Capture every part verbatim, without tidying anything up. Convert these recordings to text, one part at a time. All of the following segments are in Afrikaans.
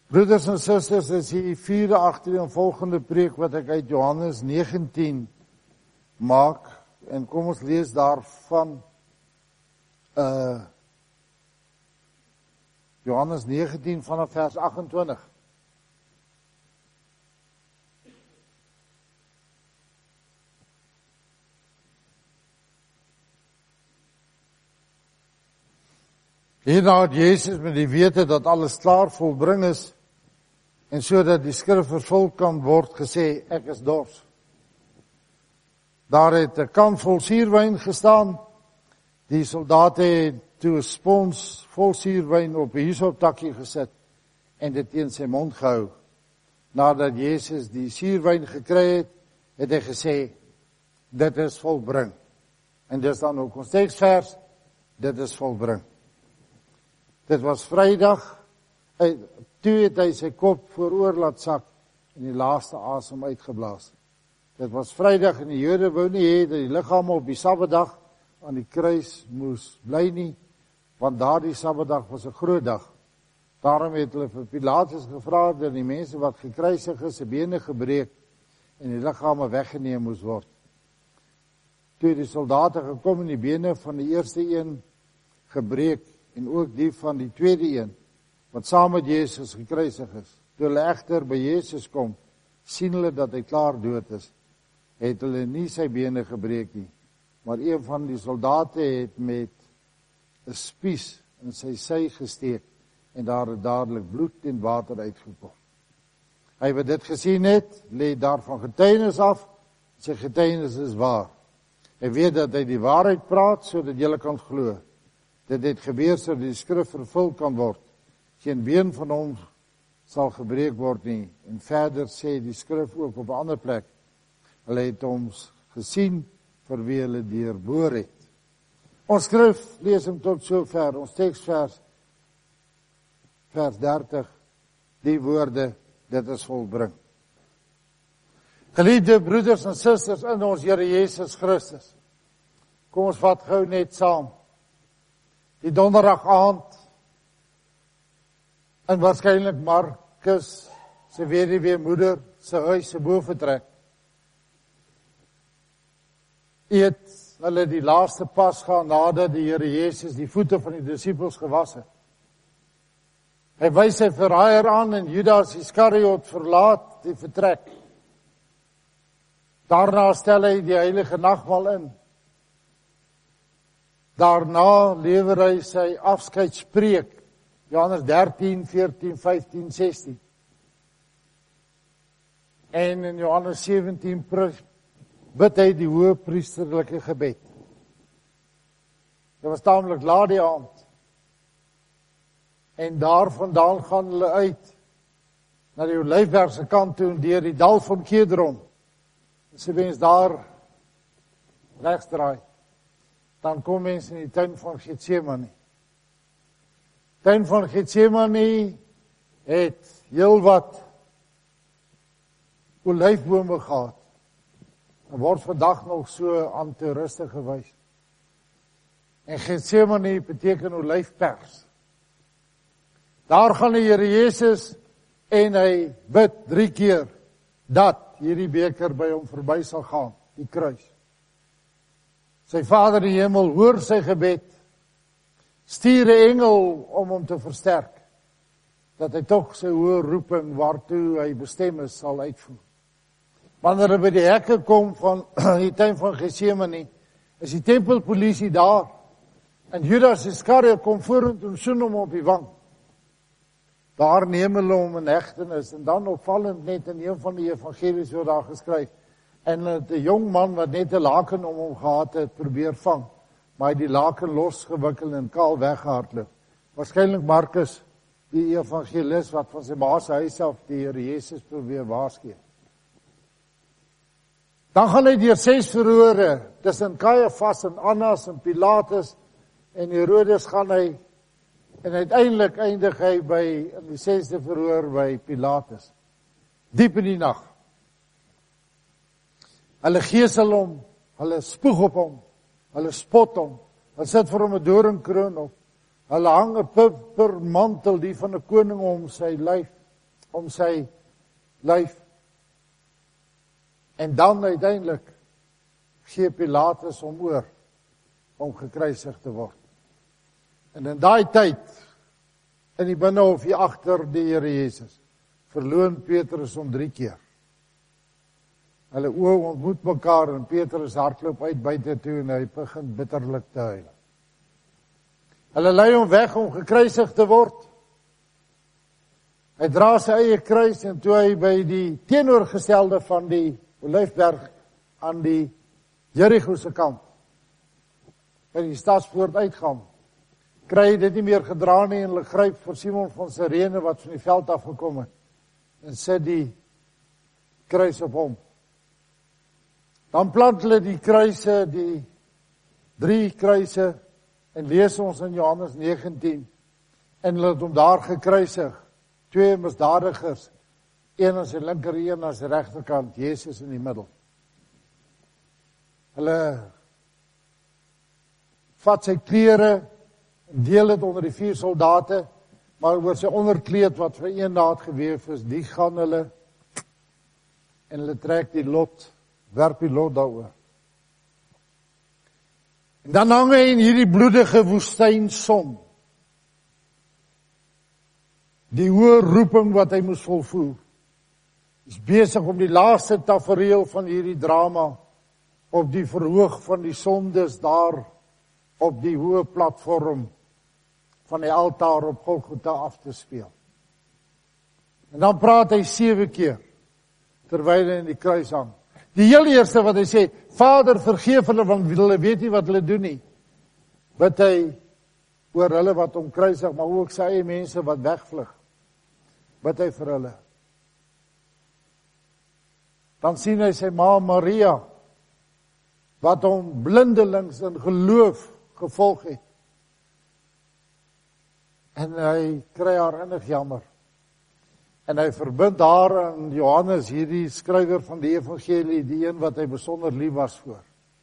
Broeders en susters, is die vierde agtereenvolgende preek wat ek uit Johannes negentien maak, en kom ons lees daarvan uh, Johannes negentien vanaf vers agt-en-twintig. Hierna het Jezus met die wete dat alles klaar volbring is, en so dat die skrif vervul kan word, gesê, ek is dors. Daar het 'n kan vol suurwyn gestaan. Die soldate het toe 'n spons vol suurwyn op 'n hiesoptakkie gesit en dit teen sy mond gehou. Nadat Jezus die suurwyn gekry het, het hy gesê, dit is volbring. En dis dan ook ons teksvers, dit is volbring. Dit was Vrydag, toe het hy sy kop vooroor laat sak en die laaste asem uitgeblaas. Dit was Vrydag en die Jode wou nie hê dat die liggame op die Sabbatdag aan die kruis moes bly nie, want daardie Sabbatdag was 'n groot dag. Daarom het hulle vir Pilatus gevra dat die mense wat gekruisig is, se bene gebreek en die liggame weggeneem moes word. Toe die soldate gekom en die bene van die eerste een gebreek en ook die van die tweede een, wat saam met Jezus gekruisig is. Toe hulle egter by Jezus kom, sien hulle dat hy klaar dood is, het hulle nie sy bene gebreek nie, maar een van die soldate het met 'n spies in sy sy gesteek en daar het dadelik bloed en water uitgekom. Hy wat dit gesien het, lê daarvan getuienis af, sy getuienis is waar. Hy weet dat hy die waarheid praat, sodat julle kan glo. Dit het gebeur sodat die skrif vervul kan word. Geen been van hom sal gebreek word nie. En verder sê die skrif ook op 'n ander plek, hulle het hom gesien vir wie hulle deurboor het. Ons skrif lees hom tot sover, ons teksvers, vers dertig, die woorde, dit is volbring. Geliefde broeders en susters in ons Here Jesus Christus, kom ons vat gou net saam. Die donderdag aand, en waarskynlik Markus se weduwee moeder se huis se boventrek, eet hulle die laaste pas gaan nadat die Here Jesus die voete van die disippels gewas het. Hy wys sy verraaier aan en Judas Iskariot verlaat die vertrek. Daarna stel hy die heilige nagmaal in. Daarna lewer hy sy afskeidspreek, Johannes dertien, veertien, vyftien, sestien. En in Johannes sewentien bid hy die hoëpriesterlike gebed. Dit was taamlik laat die aand. En daarvandaan gaan hulle uit na die Olyfberg se kant toe en deur die dal van Kedron. As jy mens daar regs draai, dan kom mens in die tuin van Getsemane. Tuin van Getsemane het heelwat olyfbome gehad. En word vandag nog so aan toeriste gewys. En Getsemane beteken olyfpers. Daar gaan die Here Jesus en hy bid drie keer dat hierdie beker by hom verby sal gaan, die kruis. Sy Vader in die hemel hoor sy gebed, stuur 'n engel om hom te versterk, dat hy tog sy hoë roeping waartoe hy bestem is sal uitvoer. Wanneer hy by die hekke kom van die tuin van Getsemane, is die tempelpolisie daar, en Judas Iskariot kom vorentoe en soen hom op die wang. Daar neem hulle hom in hegtenis, en dan opvallend net in een van die evangelies word daar geskryf, en het 'n jong man wat net 'n laken om hom gehad het, probeer vang, maar hy die laken losgewikkel en kaal weggehardloop. Waarskynlik Markus, die evangelis wat van sy ma se huis af die Here Jesus probeer waarsku. Dan gaan hy deur ses verhore, tussen Kajafas en Annas en Pilatus en Herodes gaan hy, en uiteindelik eindig hy by in die sesde verhoor by Pilatus. Diep in die nag. Hulle gesel hom, hulle spoeg op hom, hulle spot hom, hulle sit vir hom 'n doringkroon op, hulle hang 'n purpermantel, die van 'n koning om sy lyf, om sy lyf. En dan uiteindelik gee Pilatus hom oor om gekruisig te word. En in daai tyd, in die binnenhof hier agter die Here Jesus, verloon Petrus hom drie keer. Hulle oë ontmoet mekaar en Petrus hardloop uit buite toe en hy begin bitterlik te huil. Hulle lei hom weg om gekruisig te word. Hy dra sy eie kruis en toe hy by die teenoorgestelde van die Olyfberg aan die Jericho se kant by die stadspoort uitgaan, kry hy dit nie meer gedra nie en hulle gryp vir Simon van Sirene wat van die veld afgekom het en sit die kruis op hom. Dan plant hulle die kruise, die drie kruise en lees ons in Johannes negentien en hulle het hom daar gekruisig, twee misdadigers, een aan sy linker, een aan sy regterkant, Jesus in die middel. Hulle vat sy klere, deel het onder die vier soldate, maar oor sy onderkleed wat vir een naad geweef is, die gaan hulle, en hulle trek die lot, werp die lot daaroor. En dan hang hy in hierdie bloedige woestynson, die hoë roeping wat hy moes volvoer, is besig om die laaste tafereel van hierdie drama, op die verhoog van die sondes daar, op die hoë platform, van die altaar op Golgotha af te speel. En dan praat hy sewe keer, terwyl hy in die kruis hang. Die heel eerste wat hy sê, Vader vergeef hulle, want hulle weet nie wat hulle doen nie. Bid hy oor hulle wat hom kruisig, maar ook sy eie mense wat wegvlug. Bid hy vir hulle. Dan sien hy sy ma Maria, wat hom blindelings in geloof gevolg het. En hy kry haar innig jammer. En hy verbind haar aan Johannes, hierdie skrywer van die evangelie, die een wat hy besonder lief was voor.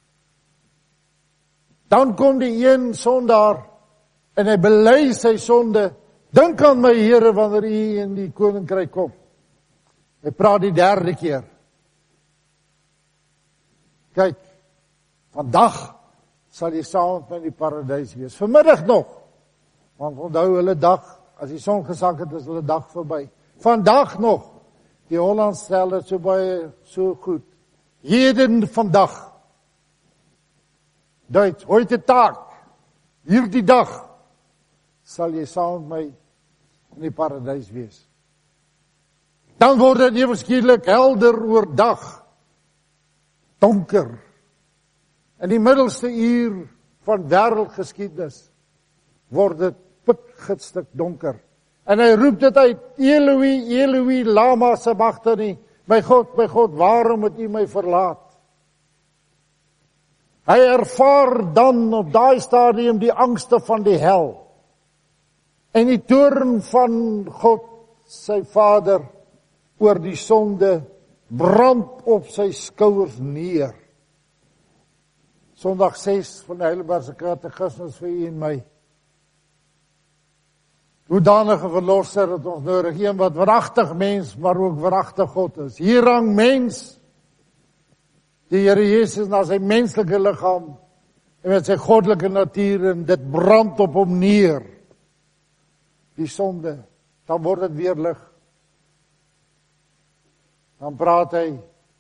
Dan kom die een sondaar, en hy bely sy sonde, dink aan my Here, wanneer u in die koninkryk kom. Hy praat die derde keer. Kyk, vandag sal jy saam met my in die paradys wees. Vanmiddag nog, want onthou hulle dag, as die son gesak het, is hulle dag verby. Vandag nog, die Holland stel dit so baie, so goed. Jeden vandag. Duits, heute taak, hierdie dag, sal jy saam met my in die paradys wees. Dan word dit ewe skielik helder oordag, donker. In die middelste uur van wêreldgeskiedenis word dit pikgitstuk donker. En hy roep dit uit, Eloi, Eloi, lama sabachthani, my God, my God, waarom het u my verlaat? Hy ervaar dan op daai stadium die angste van die hel. En die toorn van God, sy Vader, oor die sonde, brand op sy skouers neer. Sondag ses van die Heidelbergse Katekismus vir u en my. Hoedanige verlosser het ons nodig, een wat waaragtig mens, maar ook waaragtig God is. Hier hang mens, die Here Jesus na sy menslike liggaam, en met sy goddelike natuur, en dit brand op hom neer. Die sonde, dan word het weer lig. Dan praat hy,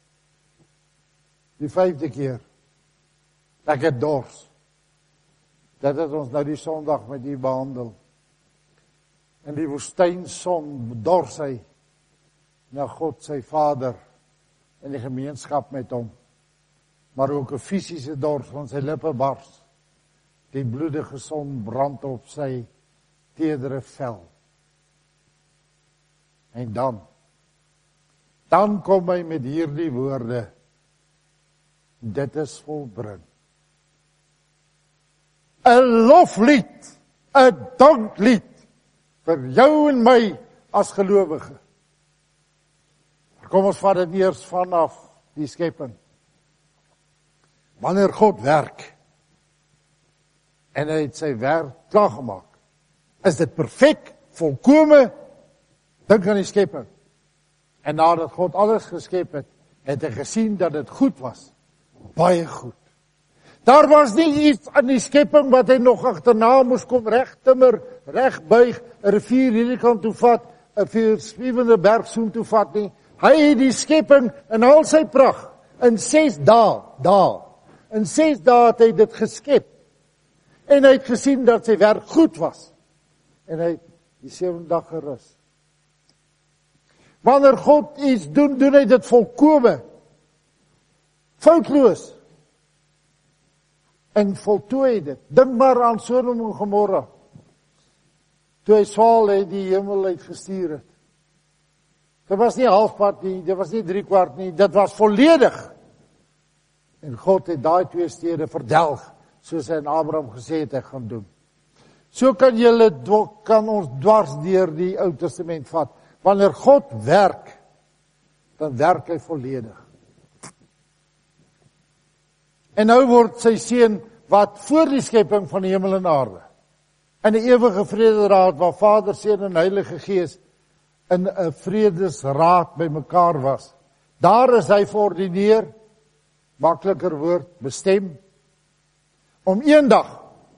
die vyfde keer, ek het dors. Dit het ons nou die Sondag met u behandel. In die woestynson dors hy na God sy Vader in die gemeenskap met hom. Maar ook 'n fisiese dors van sy lippe bars. Die bloedige son brand op sy teedere vel. En dan, dan kom hy met hierdie woorde, dit is volbring. 'n loflied, 'n danklied, vir jou en my as gelowige. Kom ons vat dit eers vanaf die skepping. Wanneer God werk, en hy het sy werk klaargemaak, is dit perfek, volkome, dink aan die skepping. En nadat God alles geskep het, het hy gesien dat dit goed was. Baie goed. Daar was nie iets aan die skepping wat hy nog agterna moes kom reg timmer, reg buig, 'n rivier hierdie kant toe vat, 'n vierspiewende berg soen toe vat nie. Hy het die skepping in al sy pragt, in ses dae, dae, in ses dae het hy dit geskep. En hy het gesien dat sy werk goed was. En hy het die sewende dag gerus. Wanneer God iets doen, doen hy dit volkome, foutloos. En voltooi dit. Dink maar aan Sodom en Gomorra. Toe hy swaal het die hemel uitgestuur het. Dit was nie halfpad nie, dit was nie driekwart nie, dit was volledig. En God het daai twee stede verdelg, soos hy aan Abraham gesê het hy gaan doen. So kan julle, kan ons dwars deur die Ou Testament vat. Wanneer God werk, dan werk hy volledig. En nou word sy seun, wat voor die skepping van die hemel en aarde, in die ewige vrederaad, waar Vader, Seun en Heilige Gees, in 'n vredesraad by mekaar was. Daar is hy verordineer, makliker woord, bestem, om eendag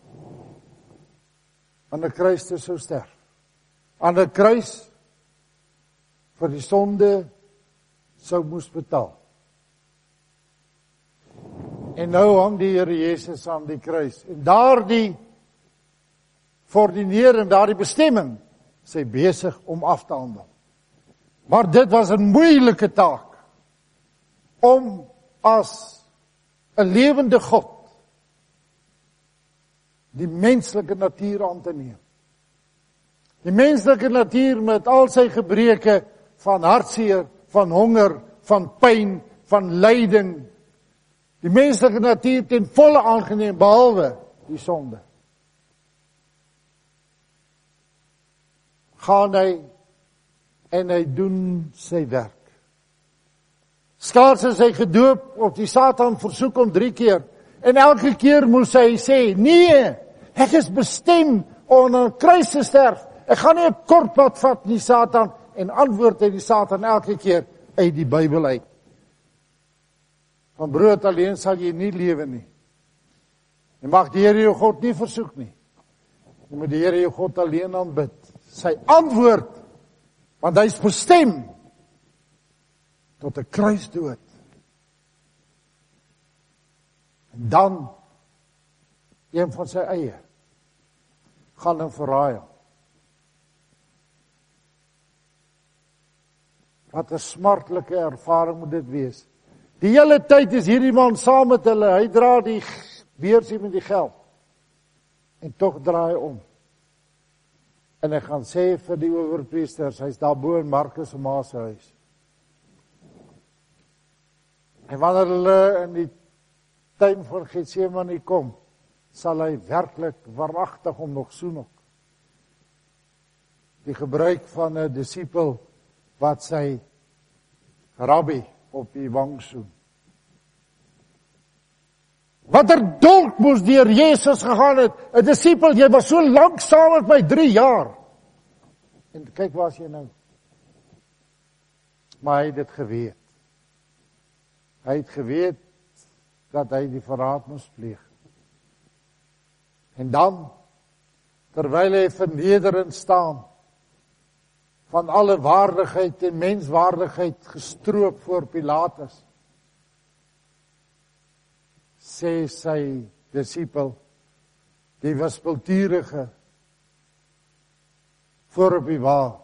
aan 'n kruis te sou sterf. Aan 'n kruis vir die sonde sou moes betaal. En nou hang die Here Jesus aan die kruis. En daardie verordineering, daardie bestemming, is hy besig om af te handel. Maar dit was 'n moeilike taak, om as 'n lewende God die menslike natuur aan te neem. Die menslike natuur met al sy gebreke van hartseer, van honger, van pyn, van lyding. Die menslike natuur ten volle aangeneem, behalwe die sonde. Gaan hy en hy doen sy werk. Skaars is hy gedoop, of die Satan versoek hom drie keer, en elke keer moes hy sê, nee, ek is bestem om aan 'n kruis te sterf. Ek gaan nie 'n kort pad vat nie, Satan, en antwoord hy die Satan elke keer uit die Bybel uit. Van brood alleen sal jy nie lewe nie. Jy mag die Here jou God nie versoek nie. Jy moet die Here jou God alleen aanbid. Sy antwoord, want hy is bestem tot 'n kruisdood. En dan een van sy eie gaan hom verraai. Wat 'n smartlike ervaring moet dit wees. Die hele tyd is hierdie man saam met hulle, hy dra die beursie met die geld. En tog draai hy om. En hy gaan sê vir die owerpriesters, hy's daar bo in Markus se ma se huis. En wanneer hulle in die tuin van Getsemane kom, sal hy werklik waaragtig hom nog soen ook. Die gebruik van 'n disipel wat sy rabbi op die wang soen. Wat er dolk moes deur Jesus gegaan het, 'n disipel, jy was so lank saam met my, drie jaar. En kyk waar is jy nou. Maar hy het dit geweet. Hy het geweet dat hy die verraad moes pleeg. En dan, terwyl hy vernederend staan, van alle waardigheid en menswaardigheid gestroop voor Pilatus, sê sy disipel, die wispelturige, voor op die wa,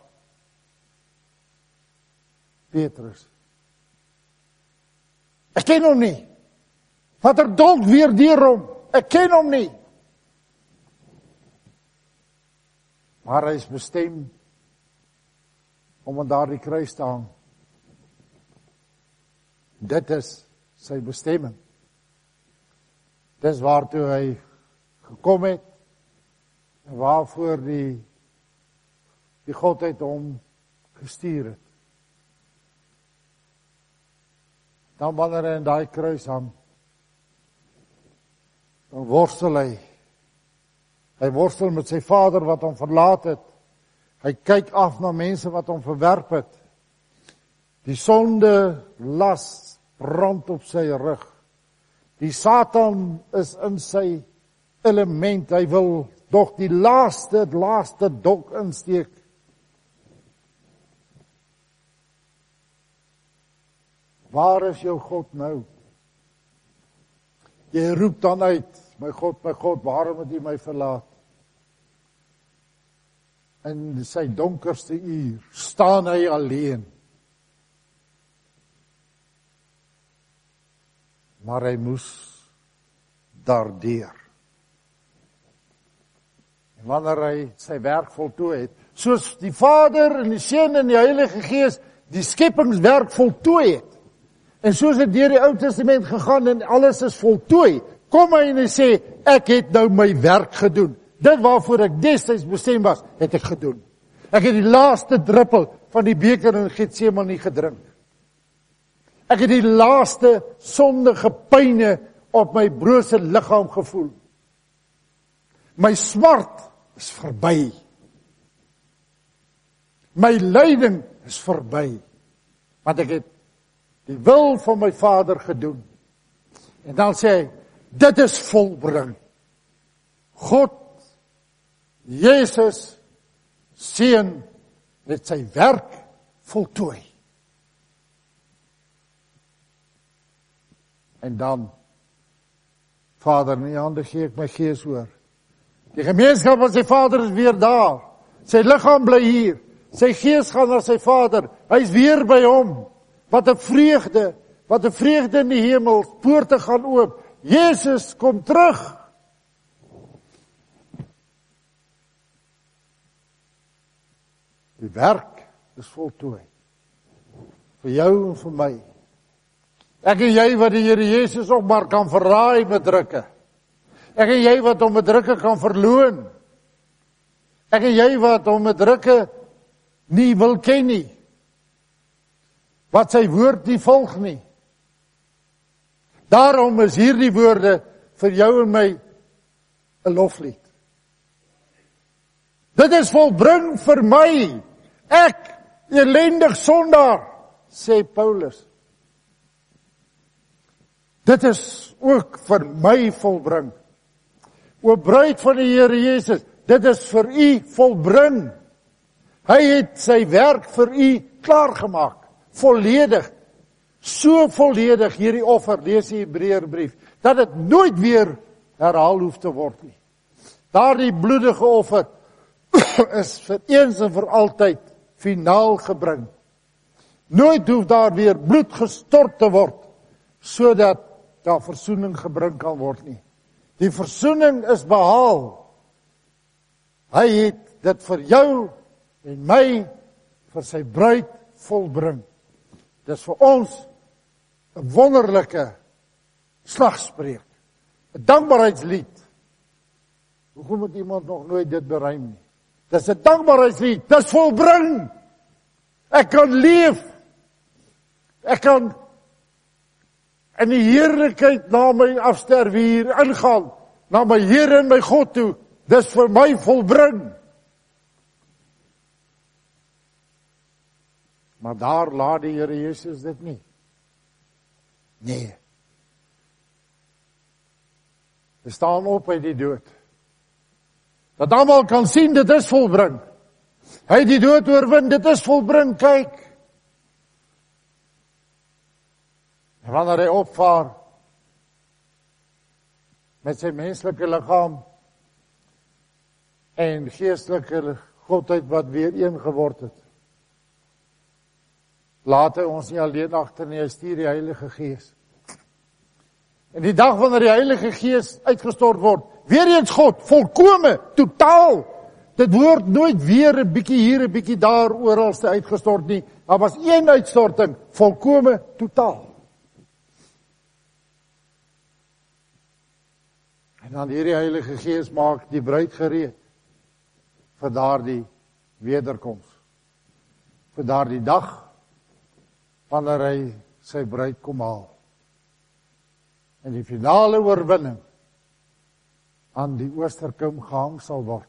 Petrus, ek ken hom nie, wat er dolk weer deur hom, ek ken hom nie, maar hy is bestem om aan daardie kruis te hang. Dit is sy bestemming. Dis waartoe hy gekom het, en waarvoor die, die Godheid hom gestuur het. Dan wanneer hy in daai kruis hang, dan worstel hy. Hy worstel met sy Vader wat hom verlaat het. Hy kyk af na mense wat hom verwerp het. Die sonde las brand op sy rug. Die Satan is in sy element, hy wil doch die laaste, laaste dok insteek. Waar is jou God nou? Jy roep dan uit, my God, my God, waarom het U my verlaat? In sy donkerste uur staan hy alleen. Maar hy moes daardeur. En wanneer hy sy werk voltooi het, soos die Vader en die Seun en die Heilige Gees die skepingswerk voltooi het, en soos het deur die Ou Testament gegaan en alles is voltooi, kom hy en hy sê, ek het nou my werk gedoen. Dit waarvoor ek destyds bestem was, het ek gedoen. Ek het die laaste druppel van die beker in Getsemane gedrink. Ek het die laaste sondige pyne op my brose liggaam gevoel. My smart is verby. My lyding is verby. Want ek het die wil van my Vader gedoen. En dan sê hy, dit is volbring. God, Jesus, Seun, het sy werk voltooi. En dan, Vader, in die hande gee ek my gees oor. Die gemeenskap van sy Vader is weer daar. Sy liggaam bly hier. Sy gees gaan na sy Vader. Hy is weer by hom. Wat 'n vreugde, wat 'n vreugde in die hemel. Poorte gaan oop. Jesus kom terug. Die werk is voltooi. Vir jou en vir my. Ek en jy wat die Here Jesus ook maar kan verraai met drukke. Ek en jy wat hom met drukke kan verloon. Ek en jy wat hom met drukke nie wil ken nie. Wat sy woord nie volg nie. Daarom is hierdie woorde vir jou en my 'n loflied. Dit is volbring vir my. Ek, elendig sondaar, sê Paulus. Dit is ook vir my volbring. O bruid van die Here Jesus, dit is vir u volbring. Hy het sy werk vir u klaargemaak, volledig. So volledig hierdie offer, lees die Hebreërbrief, dat dit nooit weer herhaal hoef te word nie. Daardie bloedige offer is vir eens en vir altyd finaal gebring. Nooit hoef daar weer bloed gestort te word, sodat daar versoening gebring kan word nie. Die versoening is behaal. Hy het dit vir jou en my, vir sy bruid volbring. Dit is vir ons 'n wonderlike slagspreuk, 'n dankbaarheidslied. Hoekom het iemand nog nooit dit bereim nie? Dit is 'n dankbaarheidslied, dit is volbring. Ek kan leef. Ek kan in die heerlikheid na my afsterwe hier ingaan, na my Here en my God toe. Dis vir my volbring. Maar daar laat die Here Jesus dit nie. Nee. Hy staan op uit die dood. Dat almal kan sien, dit is volbring. Hy het die dood oorwin, dit is volbring, kyk. En wanneer hy opvaar met sy menslike liggaam en geestelike godheid wat weer een geword het, laat hy ons nie alleen agter nie, hy stuur die Heilige Gees. En die dag wanneer die Heilige Gees uitgestort word, weer eens God, volkome, totaal. Dit word nooit weer 'n bietjie hier, 'n bietjie daar, oralste uitgestort nie. Daar was een uitstorting, volkome, totaal. En dan hierdie Heilige Gees maak die bruid gereed vir daardie wederkoms. Vir daardie dag wanneer hy sy bruid kom haal. En die finale oorwinning aan die oosterkom gehang sal word.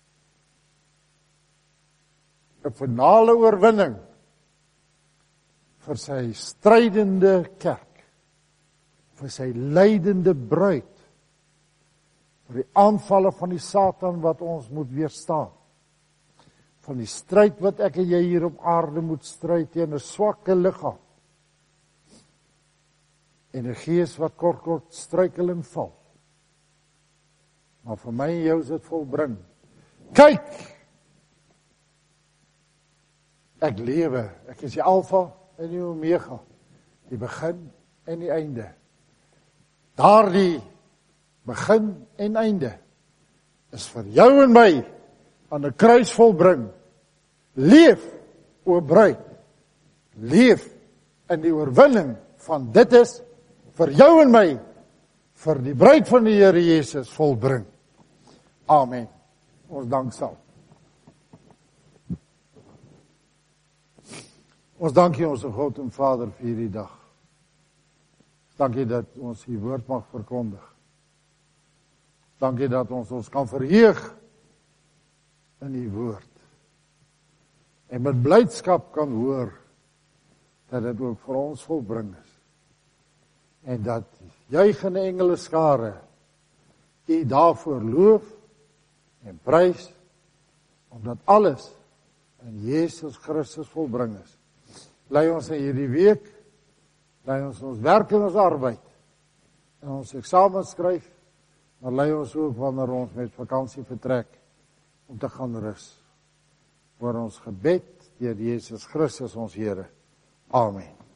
'n Finale oorwinning vir sy strydende kerk, vir sy lydende bruid, vir die aanvalle van die Satan wat ons moet weerstaan, van die stryd wat ek en jy hier op aarde moet stry teen 'n swakke liggaam, en 'n gees wat kort kort struikel en val. Maar vir my en jou is dit volbring. Kyk! Ek lewe, ek is die Alfa en die Omega, die begin en die einde. Daardie begin en einde is vir jou en my aan 'n kruis volbring. Leef, o bruid, leef in die oorwinning van dit is vir jou en my, vir die bruid van die Here Jesus volbring. Amen. Ons dank sal. Ons dank U, ons God en Vader, vir hierdie dag. Dankie dat ons U woord mag verkondig. Dankie dat ons ons kan verheug in U woord. En met blydskap kan hoor dat dit ook vir ons volbring is. En dat juigende engele skare U daarvoor loof en prys, omdat alles in Jesus Christus volbring is. Lei ons in hierdie week, lei ons ons werk en ons arbeid, en ons eksamen skryf, maar lei ons ook wanneer ons met vakansie vertrek, om te gaan rus. Voor ons gebed, deur Jesus Christus ons Here. Amen.